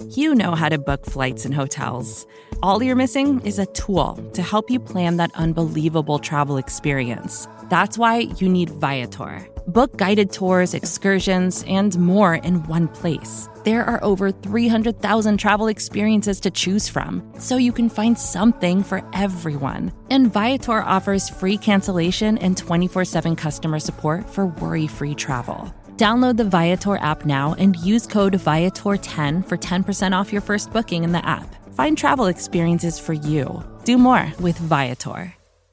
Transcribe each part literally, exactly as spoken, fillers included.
You know how to book flights and hotels. All you're missing is a tool to help you plan that unbelievable travel experience. That's why you need Viator. Book guided tours, excursions, and more in one place. There are over three hundred thousand travel experiences to choose from, so you can find something for everyone. And Viator offers free cancellation and twenty-four seven customer support for worry-free travel. Download the Viator app now and use code Viator ten for ten percent off your first booking in the app. Find travel experiences for you. Do more with Viator.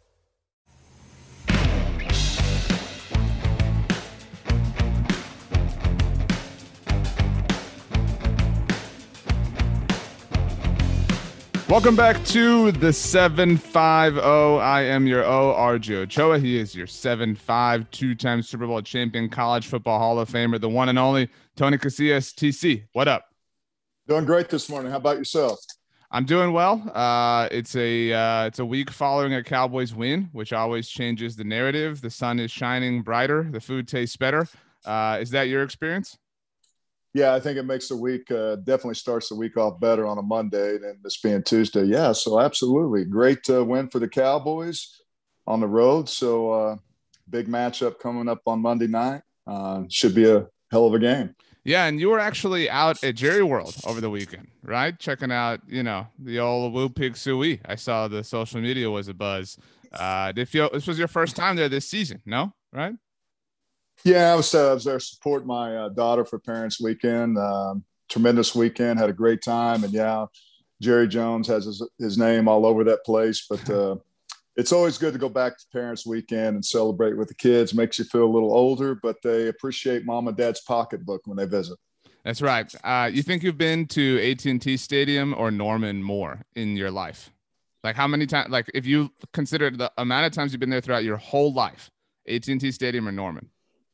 Welcome back to the seven five zero. I am your O, R J Ochoa. He is your seven five, two-time Super Bowl champion, college football Hall of Famer, the one and only Tony Casillas. T C, what up? Doing great this morning. How about yourself? I'm doing well. Uh, it's a uh, it's a week following a Cowboys win, which always changes the narrative. The sun is shining brighter. The food tastes better. Uh, is that your experience? Yeah, I think it makes the week uh, definitely starts the week off better on a Monday than this being Tuesday. Yeah, so absolutely. Great uh, win for the Cowboys on the road. So uh, big matchup coming up on Monday night. Uh, should be a hell of a game. Yeah, and you were actually out at Jerry World over the weekend, right? Checking out, you know, the old Woo Pig Sooie. I saw the social media was a buzz. Uh, did feel this was your first time there this season, no? Right? Yeah, I was, uh, I was there to support my uh, daughter for Parents Weekend. Um, tremendous weekend, had a great time. And yeah, Jerry Jones has his, his name all over that place. But uh, it's always good to go back to Parents Weekend and celebrate with the kids. Makes you feel a little older, but they appreciate mom and dad's pocketbook when they visit. That's right. Uh, you think you've been to A T and T Stadium or Norman more in your life? Like how many times, like if you consider the amount of times you've been there throughout your whole life, A T and T Stadium or Norman?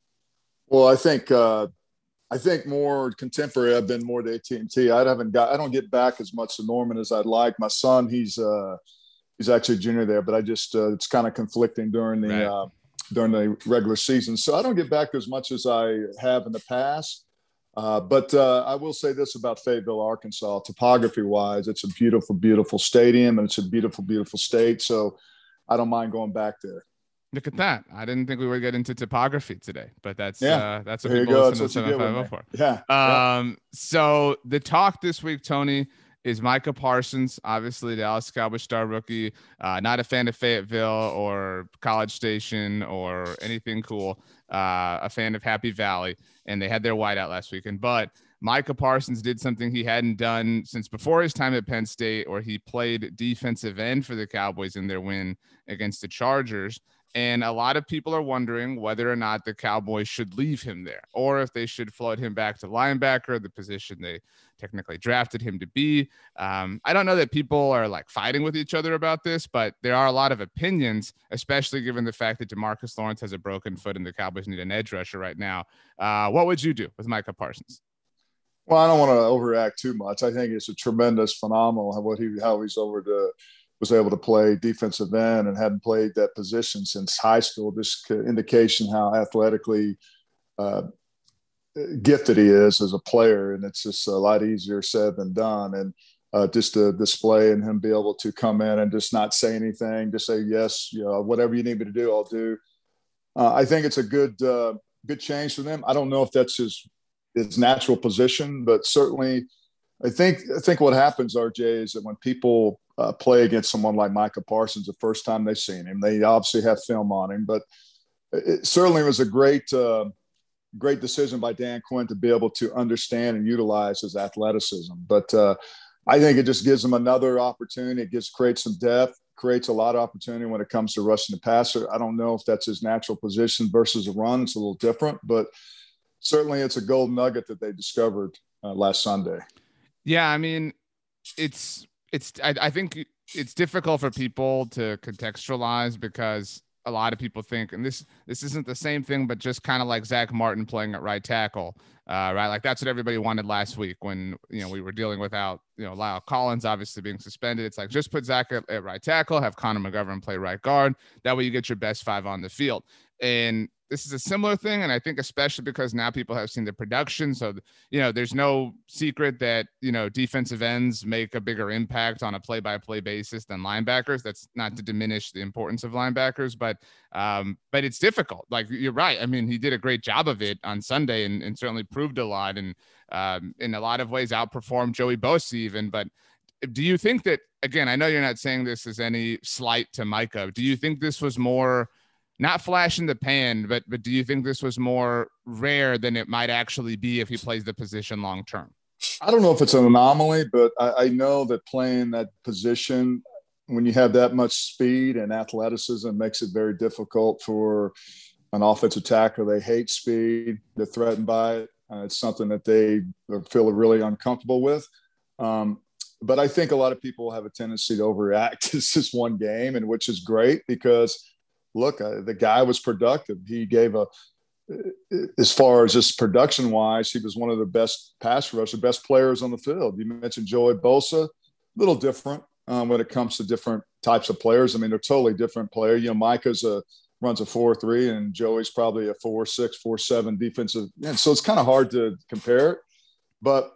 Well, I think uh, I think more contemporary. I've been more to A T and T. I haven't got. I don't get back as much to Norman as I'd like. My son, he's uh, he's actually a junior there, but I just uh, it's kind of conflicting during the right. uh, during the regular season, so I don't get back as much as I have in the past. Uh, but uh, I will say this about Fayetteville, Arkansas, topography-wise, it's a beautiful, beautiful stadium, and it's a beautiful, beautiful state. So I don't mind going back there. Look at that. I didn't think we would get into topography today, but that's yeah. uh, that's what there people listen to seven five zero for. Yeah. Um, yeah. So the talk this week, Tony, is Micah Parsons, obviously the Dallas Cowboys star rookie. Uh, not a fan of Fayetteville or College Station or anything cool. Uh, a fan of Happy Valley, and they had their whiteout last weekend. But Micah Parsons did something he hadn't done since before his time at Penn State, or he played defensive end for the Cowboys in their win against the Chargers. And a lot of people are wondering whether or not the Cowboys should leave him there or if they should float him back to linebacker, the position they technically drafted him to be. Um, I don't know that people are like fighting with each other about this, but there are a lot of opinions, especially given the fact that DeMarcus Lawrence has a broken foot and the Cowboys need an edge rusher right now. Uh, what would you do with Micah Parsons? Well, I don't want to overreact too much. I think it's a tremendous, phenomenal how, what he, how he's over to was able to play defensive end and hadn't played that position since high school. This indication how athletically uh, gifted he is as a player. And it's just a lot easier said than done. And uh, just to display and him be able to come in and just not say anything, just say, yes, you know, whatever you need me to do, I'll do. Uh, I think it's a good, uh, good change for them. I don't know if that's his, his natural position, but certainly I think, I think what happens, R J, is that when people uh, play against someone like Micah Parsons the first time they've seen him, they obviously have film on him, but it certainly was a great, uh, great decision by Dan Quinn to be able to understand and utilize his athleticism. But uh, I think it just gives him another opportunity. It gives, creates some depth, creates a lot of opportunity when it comes to rushing the passer. I don't know if that's his natural position versus a run. It's a little different, but certainly it's a gold nugget that they discovered uh, last Sunday. Yeah, I mean, it's it's. I, I think it's difficult for people to contextualize because a lot of people think, and this this isn't the same thing, but just kind of like Zach Martin playing at right tackle, uh, right? Like that's what everybody wanted last week when you know we were dealing without you know Lyle Collins obviously being suspended. It's like just put Zach at, at right tackle, have Connor McGovern play right guard. That way you get your best five on the field. And this is a similar thing. And I think especially because now people have seen the production. So, you know, there's no secret that, you know, defensive ends make a bigger impact on a play-by-play basis than linebackers. That's not to diminish the importance of linebackers, but, um, but it's difficult. Like, you're right. I mean, he did a great job of it on Sunday and, and certainly proved a lot. And um, in a lot of ways outperformed Joey Bosa even, but do you think that, again, I know you're not saying this as any slight to Micah. Do you think this was more not flash in the pan, but, but do you think this was more rare than it might actually be if he plays the position long-term? I don't know if it's an anomaly, but I, I know that playing that position, when you have that much speed and athleticism, makes it very difficult for an offensive tackle. They hate speed. They're threatened by it. Uh, it's something that they feel really uncomfortable with. Um, But I think a lot of people have a tendency to overreact. It's just one game, and which is great because, look, uh, the guy was productive. He gave a, as far as just production wise, he was one of the best pass rushers, best players on the field. You mentioned Joey Bosa, a little different um, when it comes to different types of players. I mean, they're totally different player. You know, Micah's a runs a four three, and Joey's probably a four six, four seven defensive. And so it's kind of hard to compare it, but.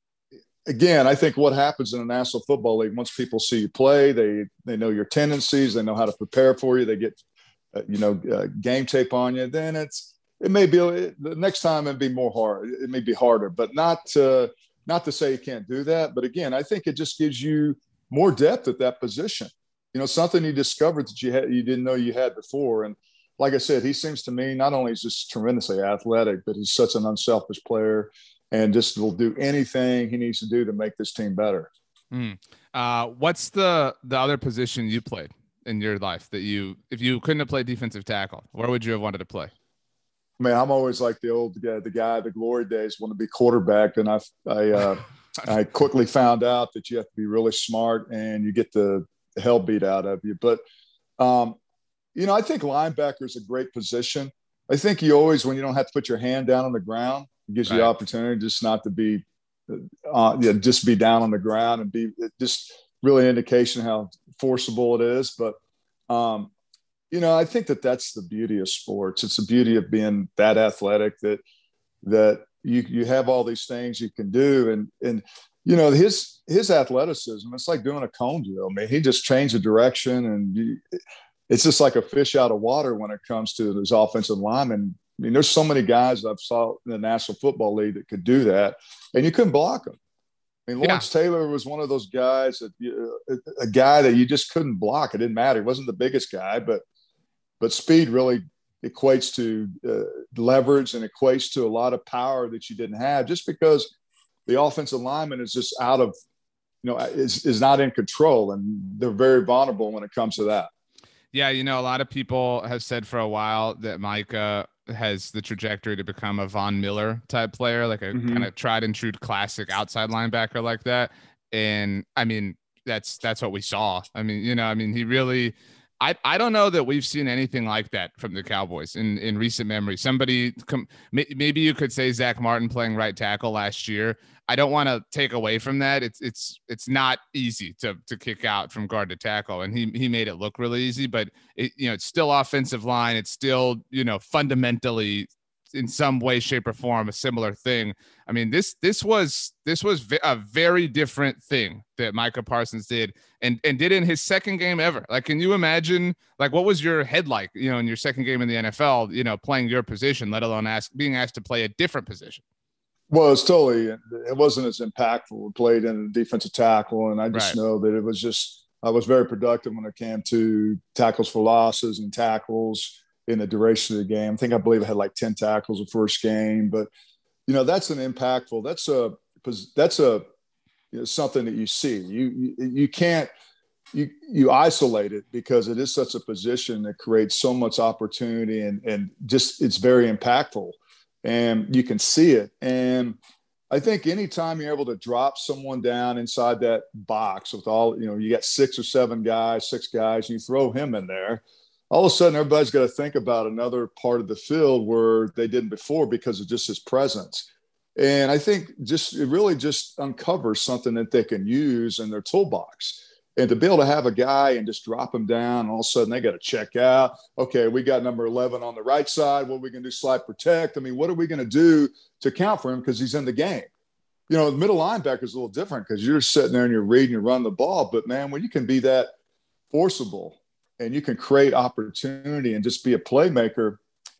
Again, I think what happens in the National Football League, once people see you play, they they know your tendencies, they know how to prepare for you, they get, uh, you know, uh, game tape on you. Then it's it may be the next time it'd be more hard. It may be harder, but not uh, not to say you can't do that. But again, I think it just gives you more depth at that position. You know, something you discovered that you had you didn't know you had before. And like I said, he seems to me not only is just tremendously athletic, but he's such an unselfish player. And just will do anything he needs to do to make this team better. Mm. Uh, what's the the other position you played in your life that you, if you couldn't have played defensive tackle, where would you have wanted to play? I mean, I'm always like the old guy, the guy, the glory days, want to be quarterback. And I, I, uh, I quickly found out that you have to be really smart and you get the hell beat out of you. But, um, you know, I think linebacker is a great position. I think you always, when you don't have to put your hand down on the ground, it gives right. you the opportunity just not to be, uh, yeah, just be down on the ground and be just really an indication how forcible it is. But, um, you know, I think that that's the beauty of sports. It's the beauty of being that athletic that, that you, you have all these things you can do. And, and, you know, his, his athleticism, it's like doing a cone drill. I mean, he just changed the direction and you, it's just like a fish out of water when it comes to his offensive lineman. I mean, there's so many guys I've saw in the National Football League that could do that, and you couldn't block them. I mean, Lawrence yeah. Taylor was one of those guys that you, a guy that you just couldn't block. It didn't matter. He wasn't the biggest guy, but but speed really equates to uh, leverage and equates to a lot of power that you didn't have just because the offensive lineman is just out of, you know, is is not in control, and they're very vulnerable when it comes to that. Yeah, you know, a lot of people have said for a while that Micah has the trajectory to become a Von Miller type player, like a mm-hmm. kind of tried and true classic outside linebacker like that. And I mean, that's that's what we saw. I mean, you know, I mean, he really. I, I don't know that we've seen anything like that from the Cowboys in, in recent memory. Somebody, com- maybe you could say Zach Martin playing right tackle last year. I don't want to take away from that. It's it's it's not easy to to kick out from guard to tackle, and he he made it look really easy. But it, you know, it's still offensive line. It's still, you know, fundamentally in some way, shape, or form a similar thing. I mean, this this was this was a very different thing that Micah Parsons did and and did in his second game ever. Like, can you imagine, like, what was your head like, you know, in your second game in the N F L, you know, playing your position, let alone ask being asked to play a different position? Well, it's totally, it wasn't as impactful. We played in a defensive tackle, and I just right. know that it was just, I was very productive when it came to tackles for losses and tackles in the duration of the game. I think I believe I had like ten tackles the first game, but you know, that's an impactful, that's a, that's a, you know, something that you see, you, you, you can't, you, you isolate it because it is such a position that creates so much opportunity and, and just, it's very impactful and you can see it. And I think anytime you're able to drop someone down inside that box with all, you know, you got six or seven guys, six guys, you throw him in there, all of a sudden everybody's got to think about another part of the field where they didn't before because of just his presence. And I think just it really just uncovers something that they can use in their toolbox. And to be able to have a guy and just drop him down, and all of a sudden they got to check out. Okay, we got number eleven on the right side. What are we going to do? Slide protect? I mean, what are we going to do to account for him because he's in the game? You know, the middle linebacker is a little different because you're sitting there and you're reading, you run the ball. But, man, when you can be that forcible and you can create opportunity and just be a playmaker,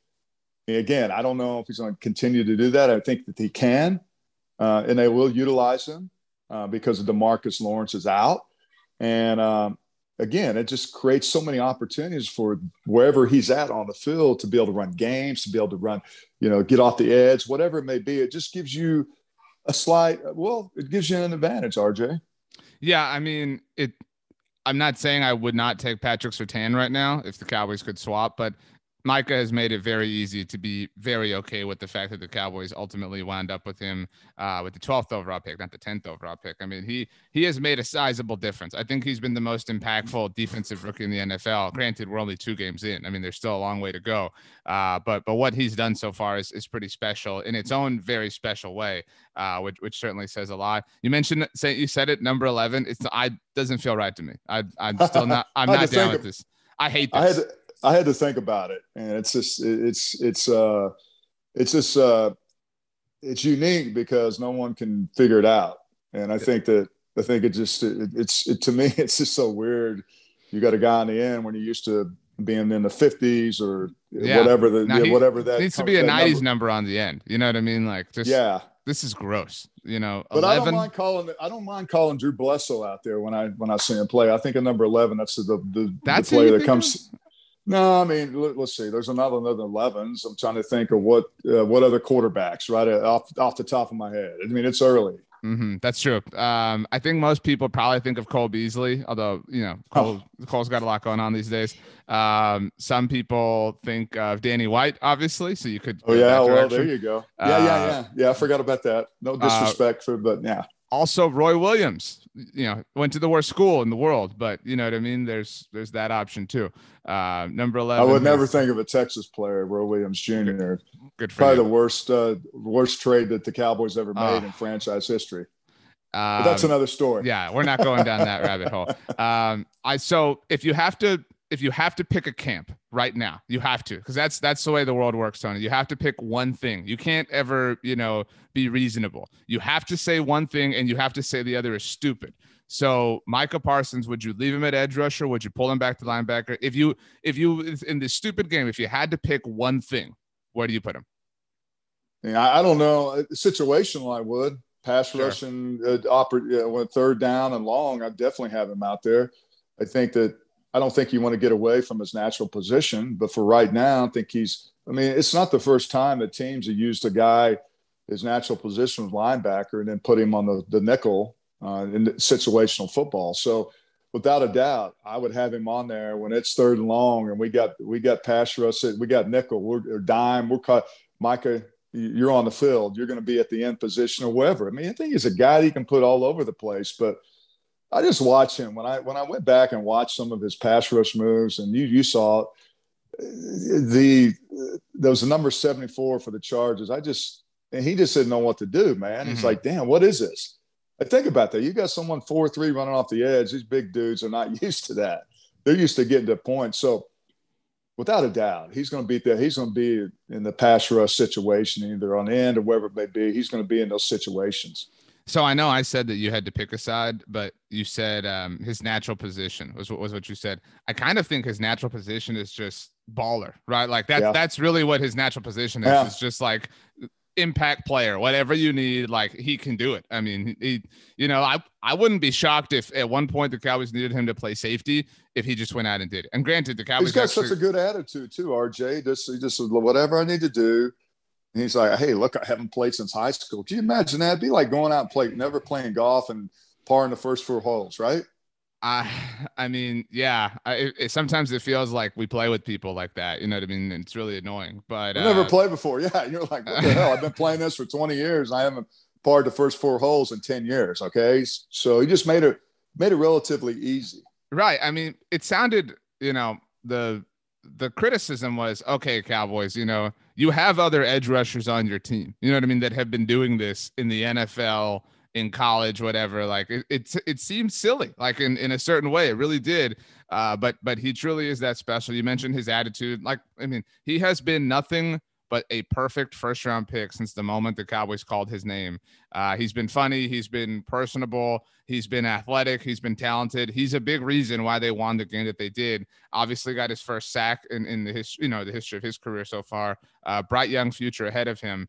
again, I don't know if he's going to continue to do that. I think that he can, uh, and they will utilize him uh, because of DeMarcus Lawrence is out. And um, again, it just creates so many opportunities for wherever he's at on the field to be able to run games, to be able to run, you know, get off the edge, whatever it may be. It just gives you a slight, well, it gives you an advantage, R J. Yeah, I mean, it. I'm not saying I would not take Patrick Surtain right now if the Cowboys could swap, but Micah has made it very easy to be very okay with the fact that the Cowboys ultimately wound up with him uh, with the twelfth overall pick, not the tenth overall pick. I mean, he he has made a sizable difference. I think he's been the most impactful defensive rookie in the N F L. Granted, we're only two games in. I mean, there's still a long way to go. Uh, but but what he's done so far is, is pretty special in its own very special way, uh, which which certainly says a lot. You mentioned, say you said it, number eleven. It's I doesn't feel right to me. I I'm still not. I'm not down with of, this. I hate this. I had to, I had to think about it, and it's just it's it's uh it's just uh it's unique because no one can figure it out, and I think that I think it just it, it's it, to me it's just so weird. You got a guy on the end when you used to being in the fifties or yeah. whatever the yeah, he, whatever that needs to be a nineties number. number on the end. You know what I mean? Like just yeah. This is gross, you know. But eleven. I don't mind calling. I don't mind calling Drew Bledsoe out there when I when I see him play. I think at number eleven, that's the the, that's the player that comes. Of? No, I mean, let's see. There's another another elevens. I'm trying to think of what uh, what other quarterbacks right off off the top of my head. I mean, it's early. Mm-hmm. That's true. Um, I think most people probably think of Cole Beasley, although you know Cole, oh. Cole's got a lot going on these days. Um, some people think of Danny White, obviously. So you could. Oh yeah, well there you go. Yeah, uh, yeah, yeah, yeah. I forgot about that. No disrespect uh, for, but yeah. Also, Roy Williams, you know, went to the worst school in the world, but you know what I mean? There's there's that option too. Uh, number eleven. I would never is, think of a Texas player, Roy Williams Junior Good, good for Probably you. the worst uh, worst trade that the Cowboys ever made uh, in franchise history. Um, but that's another story. Yeah, we're not going down that rabbit hole. Um, I so if you have to if you have to pick a camp right now, you have to, because that's that's the way the world works, Tony. You have to pick one thing. You can't ever, you know, be reasonable. You have to say one thing, and you have to say the other is stupid. So Micah Parsons, would you leave him at edge rusher? Would you pull him back to linebacker? If you if you in this stupid game, if you had to pick one thing, where do you put him? Yeah, I don't know. Situational, I would pass Sure. rushing, uh, oper- uh, when third down and long. I'd definitely have him out there. I think that. I don't think you want to get away from his natural position, but for right now, I think he's, I mean, it's not the first time that teams have used a guy, his natural position was linebacker, and then put him on the, the nickel uh, in situational football. So without a doubt, I would have him on there when it's third and long, and we got, we got pass rush, we got nickel, we're or dime, we're caught. Micah, you're on the field, you're going to be at the end position or wherever. I mean, I think he's a guy that you can put all over the place, but I just watch him when I when I went back and watched some of his pass rush moves, and you you saw the there was a number seventy-four for the Chargers. I just and he just didn't know what to do, man. He's mm-hmm. like, damn, what is this? I think about that. You got someone four three running off the edge. These big dudes are not used to that. They're used to getting to points. So without a doubt, he's going to be there. He's going to be in the pass rush situation, either on the end or wherever it may be. He's going to be in those situations. So I know I said that you had to pick a side, but you said um, his natural position was what was what you said. I kind of think his natural position is just baller, right? Like that. Yeah. That's really what his natural position is. Yeah. It's just like impact player, whatever you need. Like he can do it. I mean, he, you know, I I wouldn't be shocked if at one point the Cowboys needed him to play safety if he just went out and did it. And granted, the Cowboys he's got actually, such a good attitude too. R J just he just whatever I need to do. And he's like, hey, look, I haven't played since high school. Can you imagine that? It'd be like going out and play, never playing golf and parring the first four holes, right? I, I mean, yeah. I, it, sometimes it feels like we play with people like that. You know what I mean? It's really annoying. But I've uh, never played before. Yeah, you're like, what the hell? I've been playing this for twenty years. And I haven't parred the first four holes in ten years. Okay, so he just made it made it relatively easy. Right. I mean, it sounded, you know, the the criticism was, okay, Cowboys, you know, you have other edge rushers on your team, you know what I mean, that have been doing this in the N F L in college, whatever. Like it, it, it seemed silly, like in, in a certain way, it really did. Uh, but, but he truly is that special. You mentioned his attitude. Like, I mean, he has been nothing but a perfect first round pick since the moment the Cowboys called his name. Uh, he's been funny. He's been personable. He's been athletic. He's been talented. He's a big reason why they won the game that they did. Obviously got his first sack in, in the history, you know, the history of his career so far. Uh, bright young future ahead of him.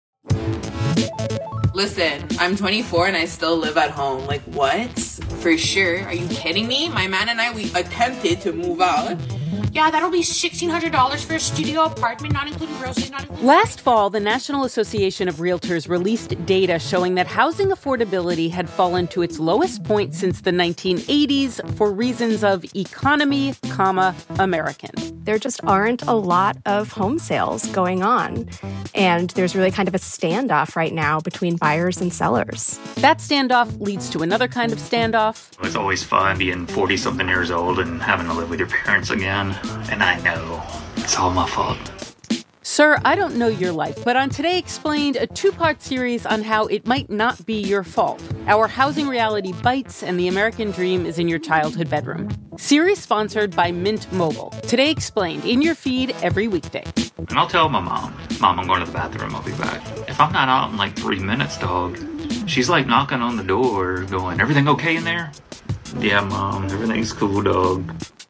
Listen, I'm twenty-four and I still live at home. Like, what? For sure. Are you kidding me? My man and I, we attempted to move out. Yeah, that'll be sixteen hundred dollars for a studio apartment, not including groceries, not including... Last fall, the National Association of Realtors released data showing that housing affordability had fallen to its lowest point since the nineteen eighties for reasons of economy, comma, American. There just aren't a lot of home sales going on. And there's really kind of a standoff right now between buyers and sellers. That standoff leads to another kind of standoff. It's always fun being forty-something years old and having to live with your parents again. And I know it's all my fault. Sir, I don't know your life, but on Today Explained, a two-part series on how it might not be your fault. Our housing reality bites and the American dream is in your childhood bedroom. Series sponsored by Mint Mobile. Today Explained, in your feed every weekday. And I'll tell my mom, Mom, I'm going to the bathroom, I'll be back. If I'm not out in like three minutes, dog, she's like knocking on the door going, everything okay in there? Yeah, Mom, everything's cool, dog.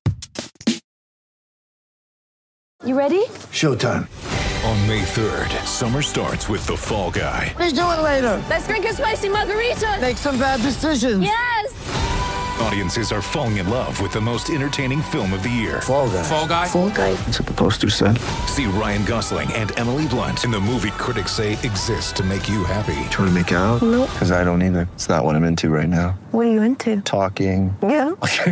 You ready? Showtime. On May third, summer starts with The Fall Guy. Let's do it later. Let's drink a spicy margarita. Make some bad decisions. Yes. Audiences are falling in love with the most entertaining film of the year. Fall Guy. Fall Guy. Fall Guy. That's what the poster said. See Ryan Gosling and Emily Blunt in the movie critics say exists to make you happy. Trying to make it out? Nope. Because I don't either. It's not what I'm into right now. What are you into? Talking. Yeah.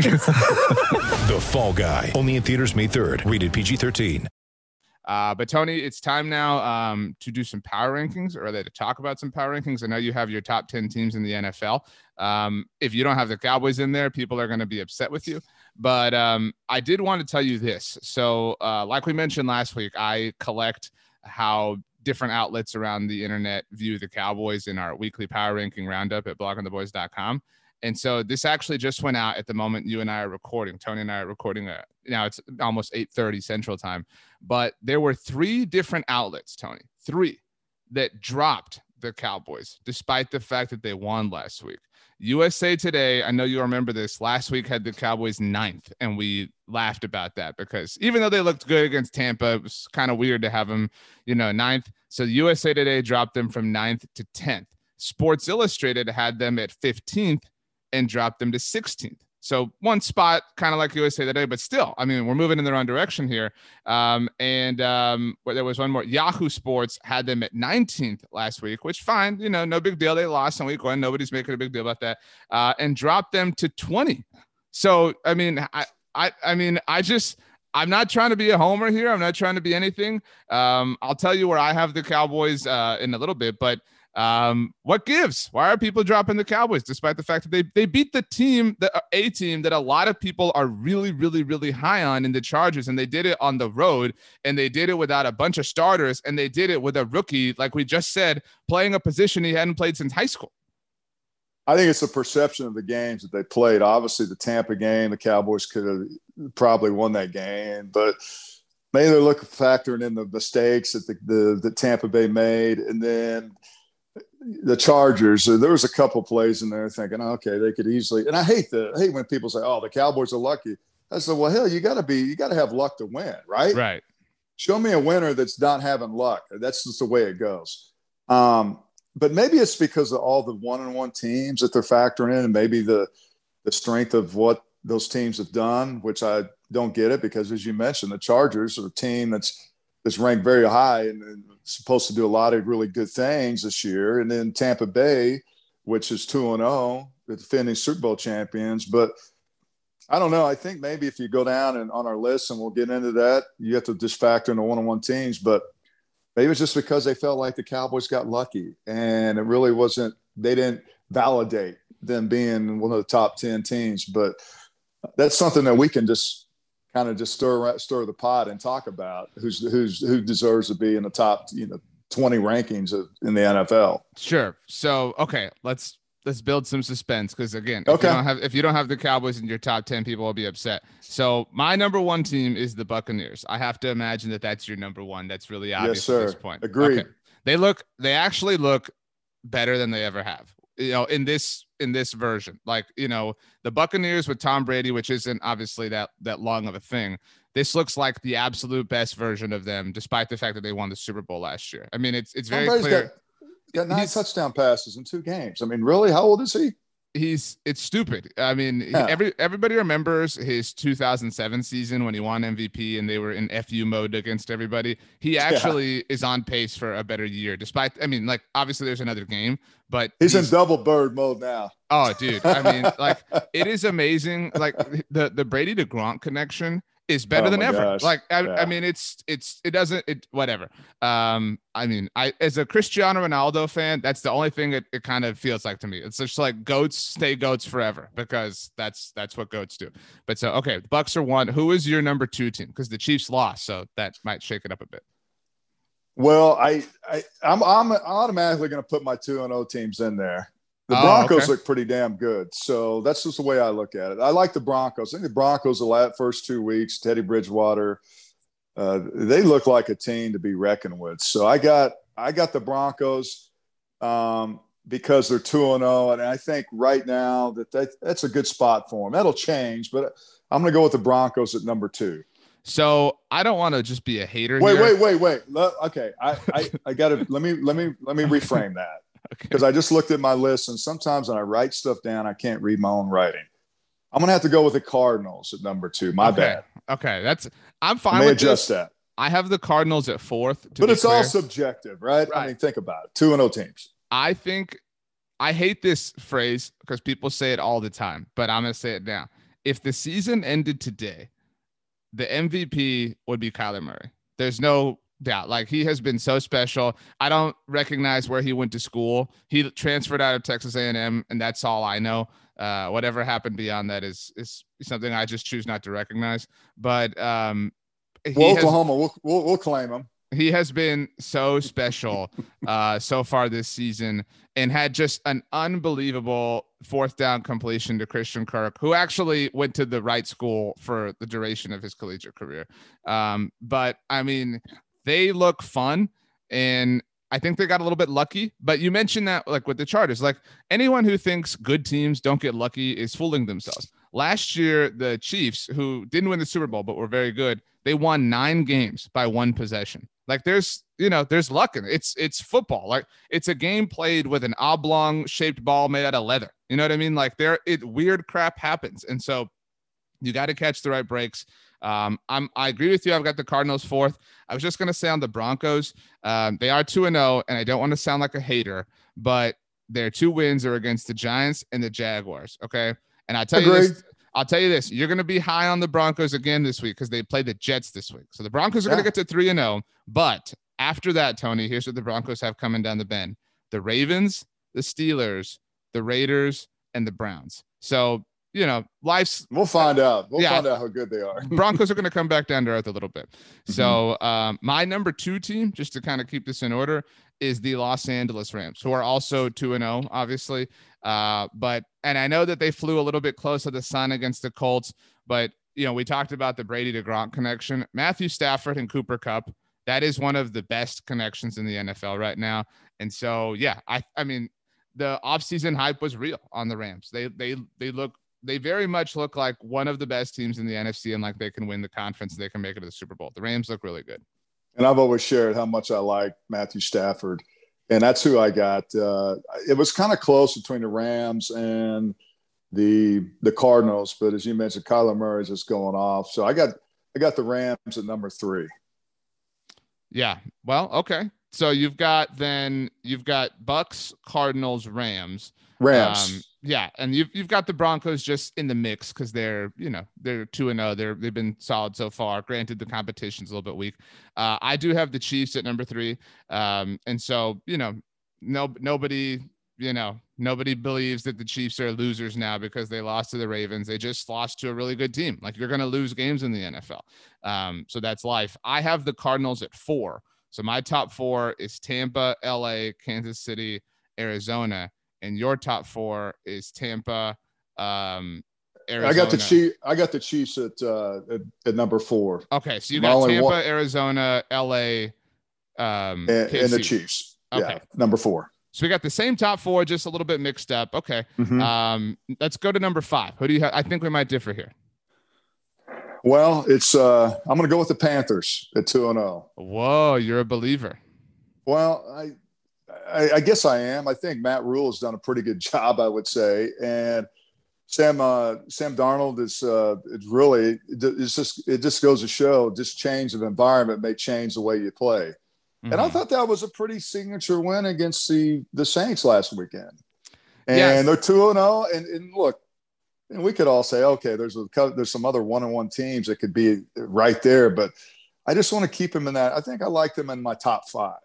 The Fall Guy. Only in theaters May third. Rated P G thirteen. Uh, but Tony, it's time now um, to do some power rankings, or rather to talk about some power rankings. I know you have your top ten teams in the N F L. Um, if you don't have the Cowboys in there, people are going to be upset with you. But um, I did want to tell you this. So uh, like we mentioned last week, I collect how different outlets around the internet view the Cowboys in our weekly power ranking roundup at blogging the boys dot com. And so this actually just went out at the moment you and I are recording. Tony and I are recording. A, now it's almost eight thirty Central Time. But there were three different outlets, Tony, three that dropped the Cowboys, despite the fact that they won last week. U S A Today, I know you remember this, last week had the Cowboys ninth, and we laughed about that because even though they looked good against Tampa, it was kind of weird to have them, you know, ninth. So U S A Today dropped them from ninth to tenth. Sports Illustrated had them at fifteenth and dropped them to sixteenth. So one spot, kind of like U S A Today, but still, I mean, we're moving in the wrong direction here. Um, and um, where there was one more. Yahoo Sports had them at nineteenth last week, which fine, you know, no big deal. They lost in week one. Nobody's making a big deal about that. Uh, and dropped them to twenty. So, I mean, I, I, I mean, I just, I'm not trying to be a homer here. I'm not trying to be anything. Um, I'll tell you where I have the Cowboys uh, in a little bit, but Um, what gives? Why are people dropping the Cowboys despite the fact that they they beat the team, the a team that a lot of people are really, really, really high on in the Chargers, and they did it on the road, and they did it without a bunch of starters, and they did it with a rookie, like we just said, playing a position he hadn't played since high school. I think it's a perception of the games that they played. Obviously, the Tampa game, the Cowboys could have probably won that game, but maybe they're looking factoring in the mistakes that the, the, the Tampa Bay made, and then the Chargers, there was a couple plays in there thinking, okay, they could easily, and I hate the I hate when people say, oh, the Cowboys are lucky. I said, well, hell, you got to be, you got to have luck to win, right? Right. Show me a winner that's not having luck. That's just the way it goes. Um, but maybe it's because of all the one-on-one teams that they're factoring in, and maybe the the strength of what those teams have done, which I don't get it because, as you mentioned, the Chargers are a team that's that's ranked very high and, and supposed to do a lot of really good things this year. And then Tampa Bay, which is two and oh, the defending Super Bowl champions. But I don't know. I think maybe if you go down and on our list, and we'll get into that, you have to just factor in the one-on-one teams. But maybe it's just because they felt like the Cowboys got lucky, and it really wasn't – they didn't validate them being one of the top ten teams. But that's something that we can just – kind of just stir stir the pot and talk about who's who's who deserves to be in the top, you know, twenty rankings of, in the N F L. Sure. So, okay, let's let's build some suspense because again, okay. if you don't have if you don't have the Cowboys in your top ten, people will be upset. So my number one team is the Buccaneers. I have to imagine that that's your number one. That's really obvious yes, sir. at this point. Agreed. Okay. They look. They actually look better than they ever have. You know, in this in this version, like you know, the Buccaneers with Tom Brady, which isn't obviously that that long of a thing. This looks like the absolute best version of them, despite the fact that they won the Super Bowl last year. I mean, it's it's very Tom Brady's clear. Got- Got nine he's, touchdown passes in two games. I mean, really? How old is he? He's it's stupid. I mean, yeah. every everybody remembers his two thousand seven season when he won M V P and they were in F U mode against everybody. He actually yeah. is on pace for a better year, despite. I mean, like obviously there's another game, but he's, he's in double bird mode now. Oh, dude! I mean, like it is amazing. Like the the Brady to Gronk connection is better oh than ever. Gosh. Like, I, yeah. I mean, it's, it's, it doesn't, it, whatever. Um, I mean, I, as a Cristiano Ronaldo fan, that's the only thing it, it kind of feels like to me. It's just like goats stay goats forever because that's, that's what goats do. But so, okay. The Bucks are one. Who is your number two team? Cause the Chiefs lost. So that might shake it up a bit. Well, I, I I'm, I'm automatically going to put my two and oh teams in there. The oh, Broncos okay. look pretty damn good. So that's just the way I look at it. I like the Broncos. I think the Broncos the last first two weeks, Teddy Bridgewater, uh, they look like a team to be reckoned with. So I got I got the Broncos um, because they're two and oh, and I think right now that, that that's a good spot for them. That'll change, but I'm going to go with the Broncos at number two. So I don't want to just be a hater. Wait, here. wait, wait, wait. Le- okay, I I, I got to let me let me let me reframe that. Because okay. I just looked at my list, and sometimes when I write stuff down, I can't read my own writing. I'm going to have to go with the Cardinals at number two. My okay. bad. Okay, that's I'm fine I may with adjust this. that. I have the Cardinals at fourth. But it's clear. all subjective, right? right? I mean, think about it. Two and oh teams. I think I hate this phrase because people say it all the time, but I'm going to say it now. If the season ended today, the M V P would be Kyler Murray. There's no doubt. Like he has been so special. I don't recognize where he went to school. He transferred out of Texas A and M, and that's all I know. Uh, whatever happened beyond that is is something I just choose not to recognize. But um, well, Oklahoma, has, we'll, we'll we'll claim him. He has been so special uh, so far this season, and had just an unbelievable fourth down completion to Christian Kirk, who actually went to the right school for the duration of his collegiate career. Um, but I mean. They look fun, and I think they got a little bit lucky. But you mentioned that, like with the Chargers, like anyone who thinks good teams don't get lucky is fooling themselves. Last year, the Chiefs, who didn't win the Super Bowl but were very good, they won nine games by one possession. Like there's, you know, there's luck in it. It's it's football. Like it's a game played with an oblong shaped ball made out of leather. You know what I mean? Like there, it weird crap happens, and so you got to catch the right breaks. Um, I'm, I agree with you. I've got the Cardinals fourth. I was just going to say on the Broncos, um, they are two and oh, and I don't want to sound like a hater, but their two wins are against the Giants and the Jaguars. Okay. And I tell Agreed. you this, I'll tell you this, you're going to be high on the Broncos again this week because they play the Jets this week. So the Broncos are yeah. going to get to three and oh, but after that, Tony, here's what the Broncos have coming down the bend: the Ravens, the Steelers, the Raiders, and the Browns. So, you know, life's we'll find out. We'll yeah, find out how good they are. Broncos are going to come back down to earth a little bit. So um, my number two team, just to kind of keep this in order, is the Los Angeles Rams, who are also two and oh, obviously. Uh, but and I know that they flew a little bit close to the sun against the Colts, but you know, we talked about the Brady to Gronk connection. Matthew Stafford and Cooper Kupp, that is one of the best connections in the N F L right now. And so, yeah, I I mean, the offseason hype was real on the Rams. They they they look. They very much look like one of the best teams in the N F C, and like they can win the conference. They can make it to the Super Bowl. The Rams look really good. And I've always shared how much I like Matthew Stafford, and that's who I got. Uh, it was kind of close between the Rams and the the Cardinals, but as you mentioned, Kyler Murray's just going off. So I got I got the Rams at number three. Yeah. Well, okay. So you've got then you've got Bucks, Cardinals, Rams. Rams. Um, yeah, and you've you've got the Broncos just in the mix because they're you know they're two and zero. They're they've been solid so far. Granted, the competition's a little bit weak. Uh, I do have the Chiefs at number three, um, and so you know no nobody you know nobody believes that the Chiefs are losers now because they lost to the Ravens. They just lost to a really good team. Like you're going to lose games in the N F L, um, so that's life. I have the Cardinals at four. So my top four is Tampa, L A, Kansas City, Arizona. and your top four is Tampa, um, Arizona. I got the Chiefs. I got the Chiefs at uh, at, at number four. Okay, so you My got only Tampa, one- Arizona, L A, um, and, K C. and the Chiefs. Okay, Yeah, number four. so we got the same top four, just a little bit mixed up. Okay, Mhm. um, let's go to number five. Who do you have? I think we might differ here. Well, it's uh, I'm going to go with the Panthers at two and zero. Whoa, you're a believer. Well, I, I I guess I am. I think Matt Rule has done a pretty good job, I would say, and Sam uh, Sam Darnold is uh, it's really it's just it just goes to show just change of environment may change the way you play. Mm-hmm. And I thought that was a pretty signature win against the the Saints last weekend. And yes. They're two and zero. And and look, and we could all say, okay, there's a there's some other one and one teams that could be right there, but I just want to keep them in that. I think I like them in my top five.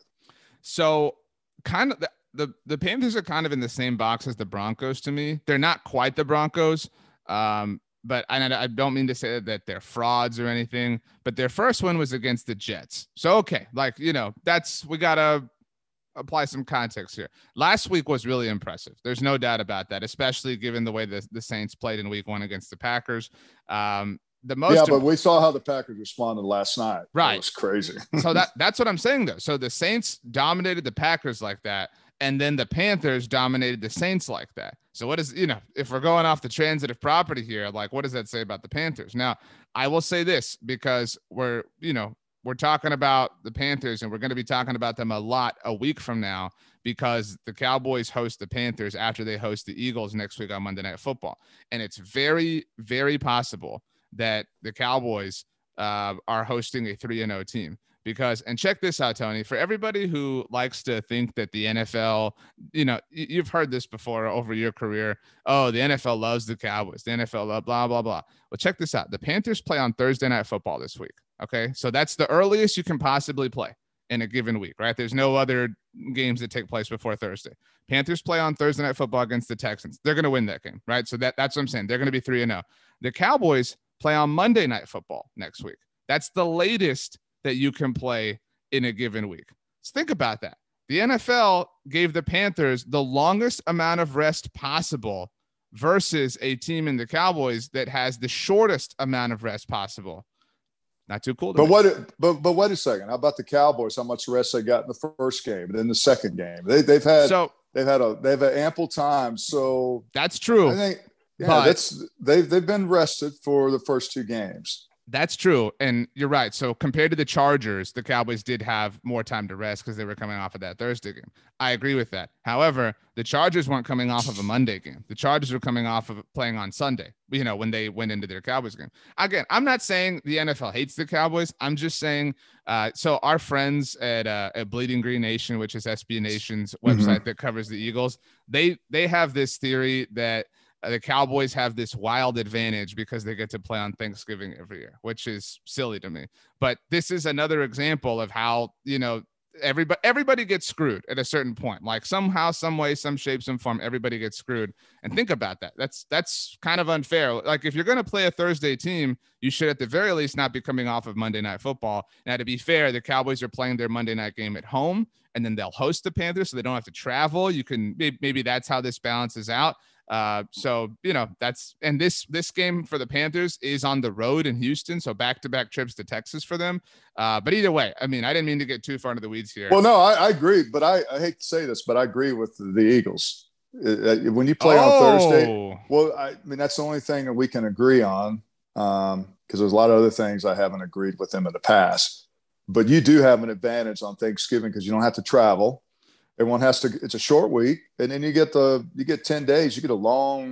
So kind of the, the, the Panthers are kind of in the same box as the Broncos to me. They're not quite the Broncos, um, but I, I don't mean to say that they're frauds or anything, but their first one was against the Jets. So, okay, like, you know, that's, we got to apply some context here. Last week was really impressive. There's no doubt about that, especially given the way the, the Saints played in week one against the Packers. Um, The most yeah, but we saw how the Packers responded last night. Right. It was crazy. So that that's what I'm saying, though. So the Saints dominated the Packers like that, and then the Panthers dominated the Saints like that. So what is, you know, if we're going off the transitive property here, like, what does that say about the Panthers? Now, I will say this because we're, you know, we're talking about the Panthers, and we're going to be talking about them a lot a week from now because the Cowboys host the Panthers after they host the Eagles next week on Monday Night Football. And it's very, very possible that the Cowboys uh, are hosting a three and oh team because, and check this out, Tony, for everybody who likes to think that the N F L, you know, you've heard this before over your career. Oh, the N F L loves the Cowboys. The N F L, blah, blah, blah, blah. Well, check this out. The Panthers play on Thursday Night Football this week. Okay. So that's the earliest you can possibly play in a given week, right? There's no other games that take place before Thursday. Panthers play on Thursday Night Football against the Texans. They're going to win that game, right? So that, that's what I'm saying. They're going to be three and oh. The Cowboys play on Monday Night Football next week. That's the latest that you can play in a given week. So think about that. The N F L gave the Panthers the longest amount of rest possible versus a team in the Cowboys that has the shortest amount of rest possible. Not too cool. To but me. what? But but wait a second. How about the Cowboys? How much rest they got in the first game and then the second game? They they've had so they've had a they've had ample time. So that's true. I think yeah, but that's they've they've been rested for the first two games. That's true. And you're right. So compared to the Chargers, the Cowboys did have more time to rest because they were coming off of that Thursday game. I agree with that. However, the Chargers weren't coming off of a Monday game. The Chargers were coming off of playing on Sunday, you know, when they went into their Cowboys game. Again, I'm not saying the N F L hates the Cowboys. I'm just saying, uh, so our friends at, uh, at Bleeding Green Nation, which is S B Nation's website mm-hmm. that covers the Eagles, they, they have this theory that Uh, the Cowboys have this wild advantage because they get to play on Thanksgiving every year, which is silly to me. But this is another example of how, you know, everybody, everybody gets screwed at a certain point. Like somehow, some way, some shape, some form, everybody gets screwed. And think about that. That's, that's kind of unfair. Like if you're going to play a Thursday team, you should at the very least not be coming off of Monday Night Football. Now, to be fair, the Cowboys are playing their Monday night game at home, and then they'll host the Panthers, so they don't have to travel. You can, maybe that's how this balances out. Uh, so, you know, that's, and this, this game for the Panthers is on the road in Houston. So back-to-back trips to Texas for them. Uh, but either way, I mean, I didn't mean to get too far into the weeds here. Well, no, I, I agree, but I, I hate to say this, but I agree with the Eagles. Uh, when you play oh. on Thursday, well, I, I mean, that's the only thing that we can agree on. Um, cause there's a lot of other things I haven't agreed with them in the past, but you do have an advantage on Thanksgiving because you don't have to travel. Everyone has to, it's a short week, and then you get the, you get ten days, you get a long,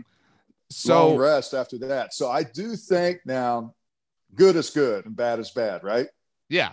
so, long rest after that. So I do think now good is good and bad is bad, right? Yeah.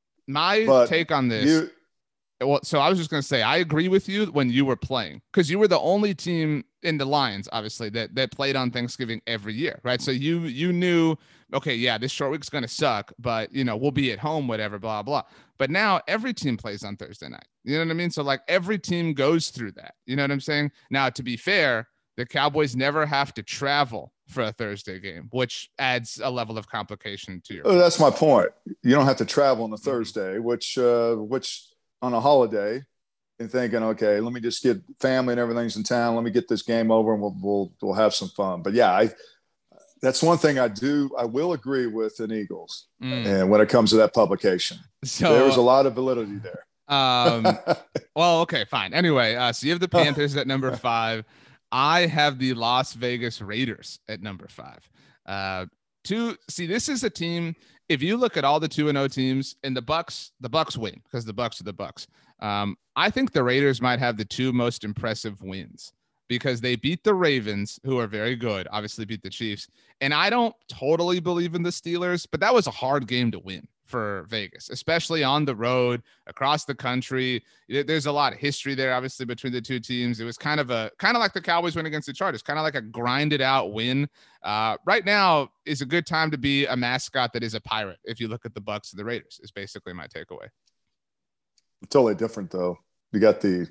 My but take on this. You, well, so I was just going to say, I agree with you when you were playing, because you were the only team in the Lions, obviously, that, that played on Thanksgiving every year, right? So you, you knew, okay, yeah, this short week's going to suck, but, you know, we'll be at home, whatever, blah, blah. But now every team plays on Thursday night. You know what I mean? So, like, every team goes through that. You know what I'm saying? Now, to be fair, the Cowboys never have to travel for a Thursday game, which adds a level of complication to your. Oh, that's my point. You don't have to travel on a Thursday, which, uh, which on a holiday, and thinking, okay, let me just get family and everything's in town. Let me get this game over and we'll, we'll, we'll have some fun. But yeah, I, that's one thing I do. I will agree with an Eagles. Mm. And when it comes to that publication, so there was a lot of validity there. Um, well, okay, fine. Anyway, uh, so you have the Panthers at number five. I have the Las Vegas Raiders at number five. Uh, two, see, this is a team. If you look at all the two and O teams, and the Bucks, the Bucks win because the Bucks are the Bucks. Um, I think the Raiders might have the two most impressive wins because they beat the Ravens, who are very good. Obviously, beat the Chiefs, and I don't totally believe in the Steelers, but that was a hard game to win for Vegas, especially on the road across the country. There's a lot of history there, obviously, between the two teams. It was kind of a kind of like the Cowboys win against the Chargers, kind of like a grinded out win. Uh, right now is a good time to be a mascot that is a pirate. If you look at the Bucks and the Raiders, is basically my takeaway. Totally different, though. You got the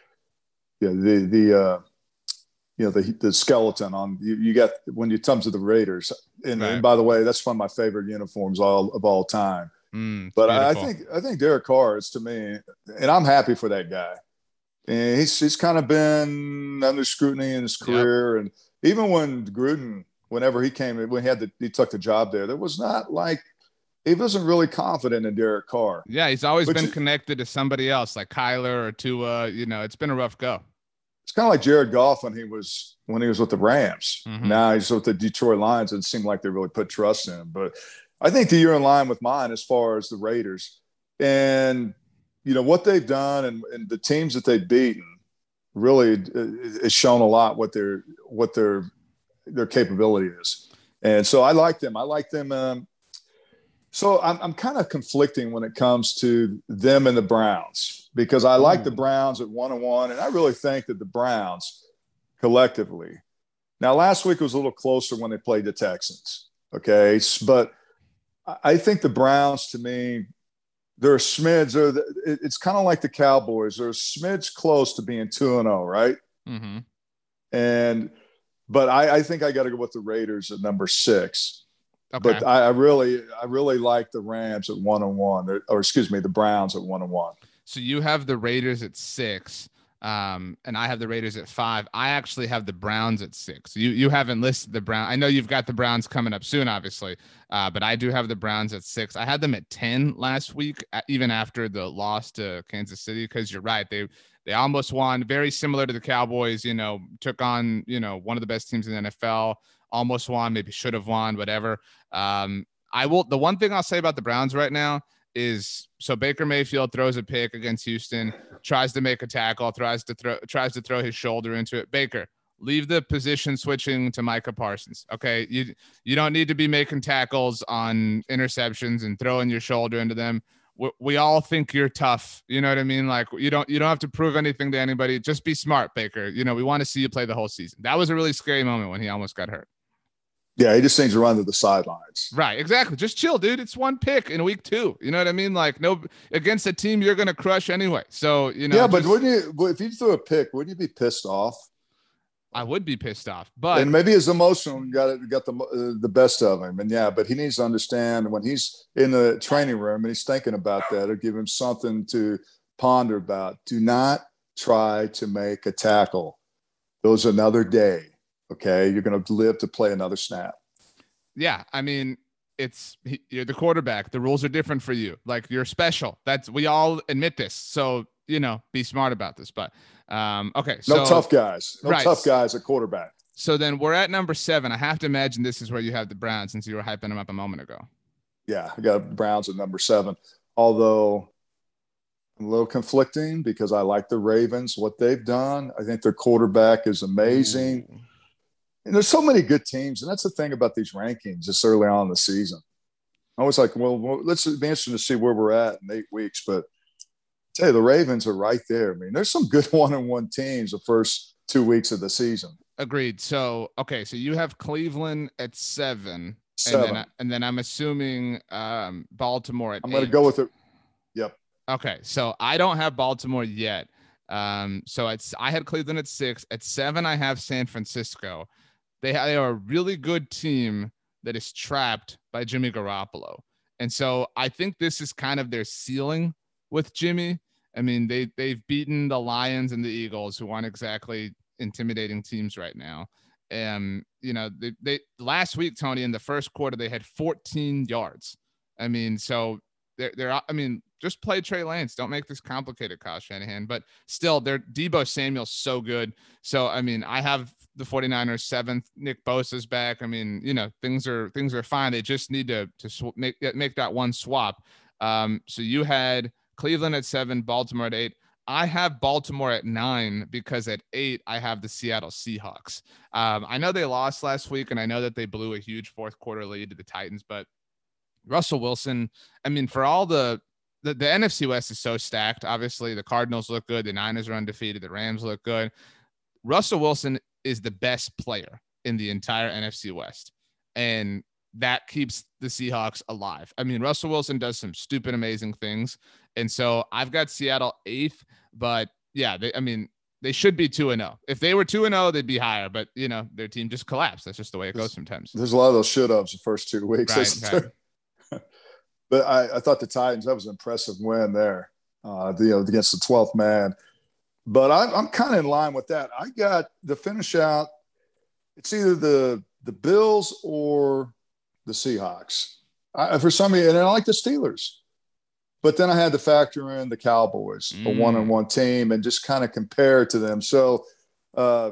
yeah the the uh, you know the the skeleton on you. You got when you come to the Raiders. And, right. and by the way, that's one of my favorite uniforms all of all time. Mm, but I, I think I think Derek Carr is, to me, and I'm happy for that guy. And he's he's kind of been under scrutiny in his career, yep. and even when Gruden, whenever he came, when he had the, he took the job there, there was not like he wasn't really confident in Derek Carr. Yeah, he's always Which, been connected to somebody else, like Kyler or Tua. You know, it's been a rough go. It's kind of like Jared Goff when he was when he was with the Rams. Mm-hmm. Now he's with the Detroit Lions. It seemed like they really put trust in him. But I think that you're in line with mine as far as the Raiders. And, you know, what they've done and, and the teams that they've beaten really has shown a lot what their what their their capability is. And so I like them. I like them. Um, so I'm, I'm kind of conflicting when it comes to them and the Browns because I like the Browns at one and one, and I really think that the Browns collectively. Now, last week was a little closer when they played the Texans. Okay, but I think the Browns, to me, they're a smidge. They're the, it's kind of like the Cowboys. They're a smidge close to being two and zero, right? Mm-hmm. And but I, I think I got to go with the Raiders at number six. Okay. But I, I really, I really like the Rams at one and one, or, or excuse me, the Browns at one and one. So you have the Raiders at six, um, and I have the Raiders at five. I actually have the Browns at six. You you haven't listed the Browns. I know you've got the Browns coming up soon, obviously, uh, but I do have the Browns at six. I had them at ten last week, even after the loss to Kansas City, because you're right, they they almost won. Very similar to the Cowboys, you know, took on you know one of the best teams in the N F L. Almost won, maybe should have won, whatever. Um, I will. The one thing I'll say about the Browns right now is so Baker Mayfield throws a pick against Houston, tries to make a tackle, tries to throw, tries to throw his shoulder into it. Baker, leave the position switching to Micah Parsons. Okay, you you don't need to be making tackles on interceptions and throwing your shoulder into them. We, we all think you're tough. You know what I mean? Like you don't you don't have to prove anything to anybody. Just be smart, Baker. You know we want to see you play the whole season. That was a really scary moment when he almost got hurt. Yeah, he just needs to run to the sidelines. Right, exactly. Just chill, dude. It's one pick in week two. You know what I mean? Like, no, against a team you're going to crush anyway. So, you know. Yeah, but just, wouldn't you, if you threw a pick, wouldn't you be pissed off? I would be pissed off. But and maybe his emotion got it, got the uh, the best of him. And yeah, but he needs to understand when he's in the training room and he's thinking about that, it'll give him something to ponder about. Do not try to make a tackle. It was another day. Okay, you're going to live to play another snap. Yeah, I mean, it's you're the quarterback. The rules are different for you. Like you're special. That's we all admit this. So you know, be smart about this. But um, okay, so no tough guys, no right. tough guys at quarterback. So then we're at number seven. I have to imagine this is where you have the Browns, since you were hyping them up a moment ago. Yeah, I got Browns at number seven. Although I'm a little conflicting because I like the Ravens, what they've done. I think their quarterback is amazing. Ooh. And there's so many good teams, and that's the thing about these rankings this early on in the season. I was like, well, well let's be interesting to see where we're at in eight weeks. But I tell you, the Ravens are right there. I mean, there's some good one-on-one teams the first two weeks of the season. Agreed. So, okay, so you have Cleveland at seven, seven. and then, and then I'm assuming um, Baltimore at I'm eight. going to go with it. Yep. Okay, so I don't have Baltimore yet. Um, so it's I had Cleveland at six. At seven, I have San Francisco. They, they are a really good team that is trapped by Jimmy Garoppolo. And so I think this is kind of their ceiling with Jimmy. I mean, they, they've beaten the Lions and the Eagles, who aren't exactly intimidating teams right now. Um, you know, they, they last week, Tony, in the first quarter, they had fourteen yards. I mean, so they're, they're, I mean, just play Trey Lance. Don't make this complicated, Kyle Shanahan, but still they're Deebo Samuel's so good. So, I mean, I have the 49ers seventh, Nick Bosa's back. I mean, you know, things are, things are fine. They just need to, to sw- make, make that one swap. Um, so you had Cleveland at seven, Baltimore at eight. I have Baltimore at nine because at eight, I have the Seattle Seahawks. Um, I know they lost last week, and I know that they blew a huge fourth quarter lead to the Titans, but Russell Wilson, I mean, for all the, the, the N F C West is so stacked. Obviously, the Cardinals look good. The Niners are undefeated. The Rams look good. Russell Wilson is the best player in the entire N F C West, and that keeps the Seahawks alive. I mean, Russell Wilson does some stupid, amazing things. And so I've got Seattle eighth, but yeah, they, I mean, they should be two and oh. If they were two and oh, they'd be higher, but you know, their team just collapsed. That's just the way it goes sometimes. There's a lot of those should haves the first two weeks. Right, right. But I, I thought the Titans, that was an impressive win there, uh, you know, against the twelfth man. But I'm, I'm kind of in line with that. I got the finish out. It's either the, the Bills or the Seahawks. I, for some reason, and I like the Steelers. But then I had to factor in the Cowboys, mm. a one-on-one team, and just kind of compare to them. So, uh,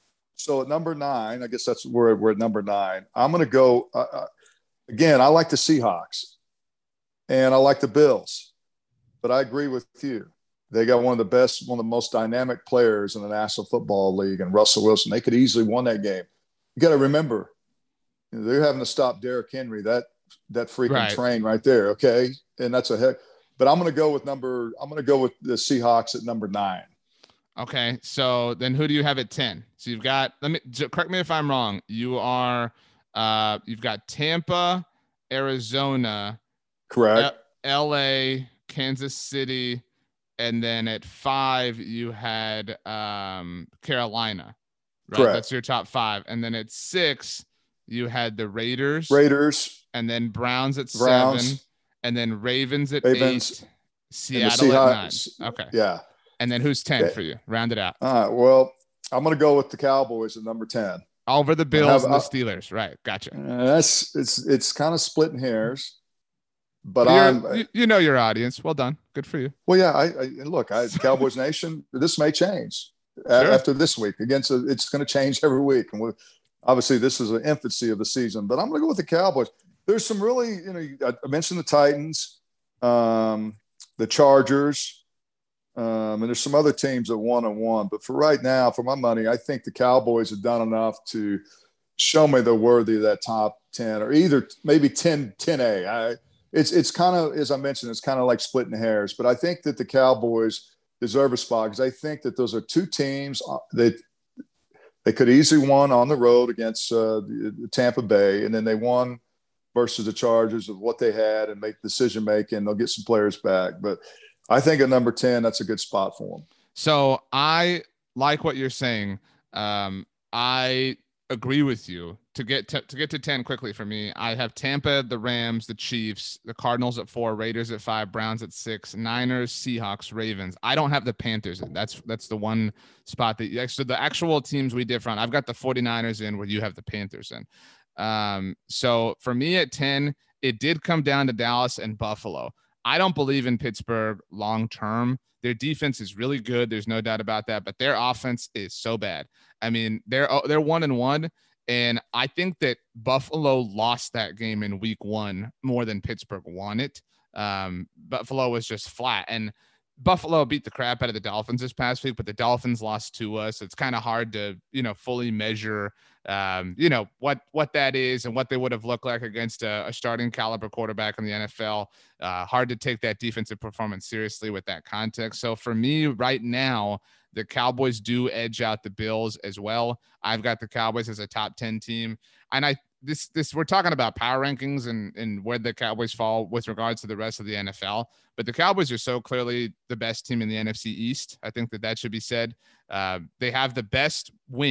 so at number nine, I guess that's where we're at number nine. I'm going to go uh, uh, again. I like the Seahawks, and I like the Bills, but I agree with you. They got one of the best, one of the most dynamic players in the National Football League, and Russell Wilson. They could easily won that game. You got to remember, you know, they're having to stop Derrick Henry. That that freaking right. train right there. Okay, and that's a heck. But I'm going to go with number. I'm going to go with the Seahawks at number nine. Okay, so then who do you have at ten? So you've got. Let me correct me if I'm wrong. You are. Uh, you've got Tampa, Arizona, correct. L A, Kansas City, and then at five you had um, Carolina. Right, correct. That's your top five, and then at six you had the Raiders. Raiders, and then Browns at Browns. seven. And then Ravens at Ravens, eight, Seattle at nine. Okay. Yeah. And then who's ten okay. for you? Round it out. All right. Well, I'm going to go with the Cowboys at number ten. Over the Bills have, and the Steelers. Right. Gotcha. Uh, that's it's it's kind of splitting hairs, but You're, I'm you, you know your audience. Well done. Good for you. Well, yeah. I, I look, I Cowboys Nation. This may change sure. after this week. Against a, it's going to change every week, and we'll, obviously this is an infancy of the season. But I'm going to go with the Cowboys. There's some really, you know, I mentioned the Titans. Um, the Chargers, um, and there's some other teams that one and one. But for right now, for my money, I think the Cowboys have done enough to show me they're worthy of that top ten, or either maybe ten, ten A. I, it's it's kind of, as I mentioned, it's kind of like splitting hairs. But I think that the Cowboys deserve a spot because I think that those are two teams that they could easily won on the road against uh, the, Tampa Bay, and then they won versus the Chargers of what they had and make decision making. They'll get some players back. But I think at number ten, that's a good spot for them. So I like what you're saying. Um, I agree with you. To get to, to get to ten quickly for me, I have Tampa, the Rams, the Chiefs, the Cardinals at four, Raiders at five, Browns at six, Niners, Seahawks, Ravens. I don't have the Panthers in. That's that's the one spot that so the actual teams we differ on. I've got the 49ers in where you have the Panthers in. Um, so for me at ten, it did come down to Dallas and Buffalo. I don't believe in Pittsburgh long-term. Their defense is really good. There's no doubt about that, but their offense is so bad. I mean, they're, they're one and one. And I think that Buffalo lost that game in week one more than Pittsburgh won it. Um, Buffalo was just flat, and Buffalo beat the crap out of the Dolphins this past week, but the Dolphins lost to us. So it's kind of hard to, you know, fully measure, um, you know, what, what that is and what they would have looked like against a, a starting caliber quarterback in the N F L. Uh, hard to take that defensive performance seriously with that context. So for me right now, the Cowboys do edge out the Bills as well. I've got the Cowboys as a top ten team. And I, this, this, we're talking about power rankings and, and where the Cowboys fall with regards to the rest of the N F L, but the Cowboys are so clearly the best team in the N F C East. I think that that should be said. Uh, they have the best win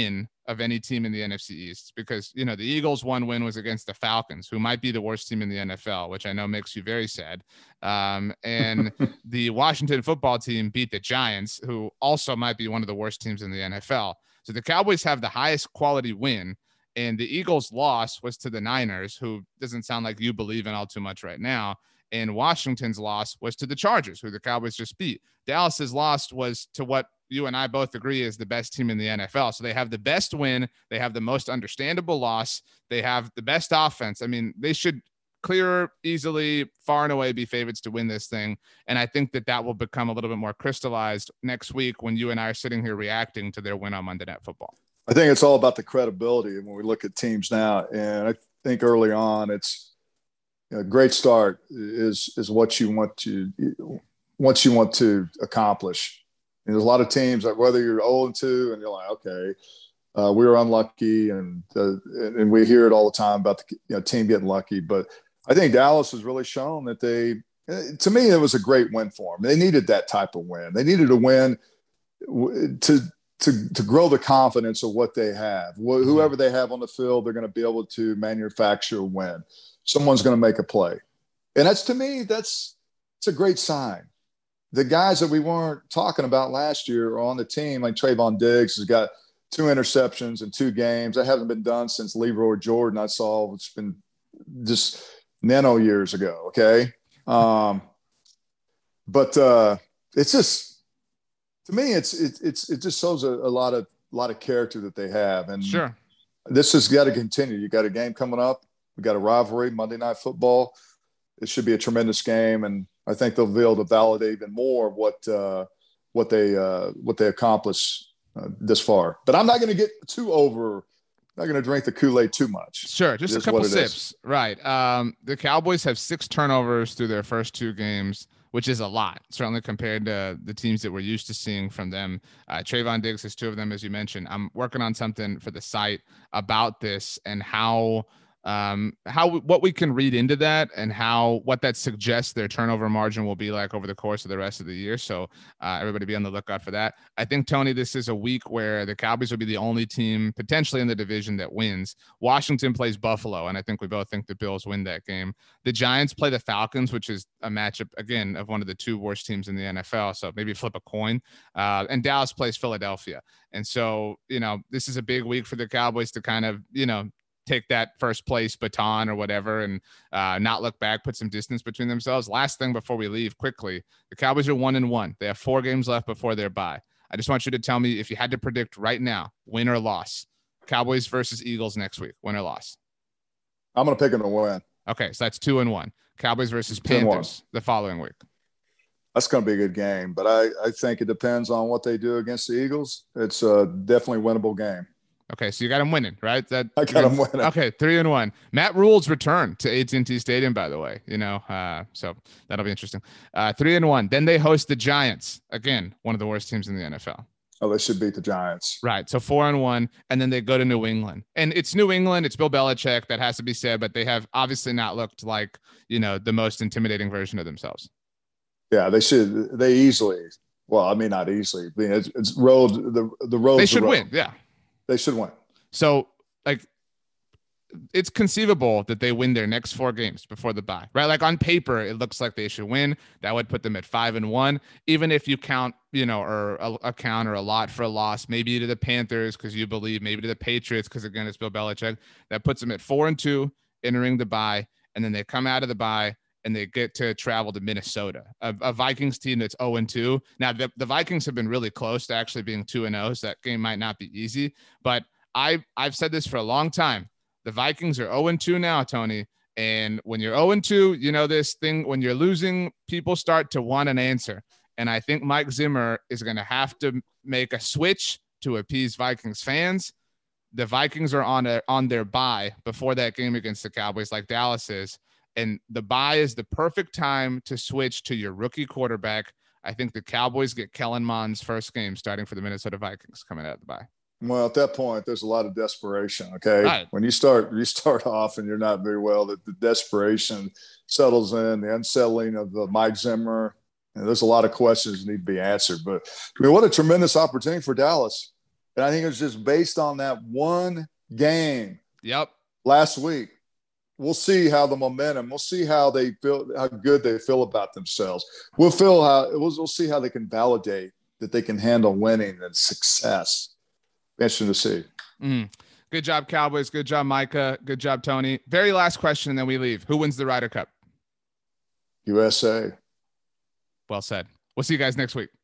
of any team in the N F C East, because, you know, the Eagles' one win was against the Falcons, who might be the worst team in the N F L, which I know makes you very sad. Um, and the Washington football team beat the Giants, who also might be one of the worst teams in the N F L. So the Cowboys have the highest quality win, and the Eagles' loss was to the Niners, who doesn't sound like you believe in all too much right now. And Washington's loss was to the Chargers, who the Cowboys just beat. Dallas's loss was to what you and I both agree is the best team in the N F L. So they have the best win. They have the most understandable loss. They have the best offense. I mean, they should clear, easily, far and away be favorites to win this thing. And I think that that will become a little bit more crystallized next week when you and I are sitting here reacting to their win on Monday Night Football. I think it's all about the credibility when we look at teams now. And I think early on, it's a great start is is what you want to once you want to accomplish. And there's a lot of teams that whether you're oh and two and you're like, okay, uh, we were unlucky, and uh, and we hear it all the time about the you know, team getting lucky. But I think Dallas has really shown that they. To me, it was a great win for them. They needed that type of win. They needed a win to to to grow the confidence of what they have. Whoever they have on the field, they're going to be able to manufacture a win. Someone's going to make a play. And that's, to me, that's it's a great sign. The guys that we weren't talking about last year are on the team, like Trayvon Diggs has got two interceptions in two games. That hasn't been done since Leroy Jordan I saw. It's been just nano years ago, okay? Um, but uh, it's just, to me, it's it, it's it just shows a, a lot of a lot of character that they have. And sure, this has got to continue. You got a game coming up. We got a rivalry, Monday Night Football. It should be a tremendous game, and I think they'll be able to validate even more what uh, what they uh, what they accomplish uh, this far. But I'm not going to get too over. Not going to drink the Kool-Aid too much. Sure, just a couple sips. Right. Um, the Cowboys have six turnovers through their first two games, which is a lot, certainly compared to the teams that we're used to seeing from them. Uh, Trayvon Diggs has two of them, as you mentioned. I'm working on something for the site about this and how um, how what we can read into that and how what that suggests their turnover margin will be like over the course of the rest of the year. So uh, everybody be on the lookout for that. I think, Tony, this is a week where the Cowboys will be the only team potentially in the division that wins. Washington plays Buffalo, and I think we both think the Bills win that game. The Giants play the Falcons, which is a matchup, again, of one of the two worst teams in the N F L. So maybe flip a coin. Uh, and Dallas plays Philadelphia. And so, you know, this is a big week for the Cowboys to kind of, you know, take that first place baton or whatever and uh, not look back, put some distance between themselves. Last thing before we leave quickly, the Cowboys are one and one. They have four games left before their bye. I just want you to tell me if you had to predict right now, win or loss, Cowboys versus Eagles next week, win or loss. I'm going to pick them to win. Okay. So that's two and one. Cowboys versus Panthers the following week. That's going to be a good game, but I, I think it depends on what they do against the Eagles. It's a definitely winnable game. Okay, so you got them winning, right? That I got them winning. Okay, three and one. Matt Rule's return to A T and T Stadium, by the way. You know, uh, so that'll be interesting. Uh, three and one. Then they host the Giants again, one of the worst teams in the N F L. Oh, they should beat the Giants, right? So four and one, and then they go to New England, and it's New England. It's Bill Belichick. That has to be said, but they have obviously not looked like you know the most intimidating version of themselves. Yeah, they should. They easily. Well, I mean, not easily. I mean, it's, it's road. The the road. They should win. Yeah, they should win. So, like, it's conceivable that they win their next four games before the bye, right? Like on paper, it looks like they should win. That would put them at five and one. Even if you count, you know, or a, a count or a lot for a loss, maybe to the Panthers because you believe, maybe to the Patriots because again it's Bill Belichick. That puts them at four and two, entering the bye, and then they come out of the bye and they get to travel to Minnesota, a, a Vikings team that's zero and two. Now the, the Vikings have been really close to actually being two and zero, so that game might not be easy, but I've, I've said this for a long time. The Vikings are zero and two now, Tony. And when you're zero and two, you know this thing, when you're losing, people start to want an answer. And I think Mike Zimmer is going to have to make a switch to appease Vikings fans. The Vikings are on a, on their bye before that game against the Cowboys like Dallas is. And the bye is the perfect time to switch to your rookie quarterback. I think the Cowboys get Kellen Mond's first game starting for the Minnesota Vikings coming out of the bye. Well, at that point, there's a lot of desperation. Okay, right. When you start, you start off and you're not very well. The, the desperation settles in. The unsettling of the Mike Zimmer. And there's a lot of questions that need to be answered. But I mean, what a tremendous opportunity for Dallas. And I think it was just based on that one game. Yep. Last week. We'll see how the momentum, we'll see how they feel, how good they feel about themselves. We'll feel how, we'll, we'll see how they can validate that they can handle winning and success. Interesting to see. Mm. Good job, Cowboys. Good job, Micah. Good job, Tony. Very last question, and then we leave. Who wins the Ryder Cup? U S A. Well said. We'll see you guys next week.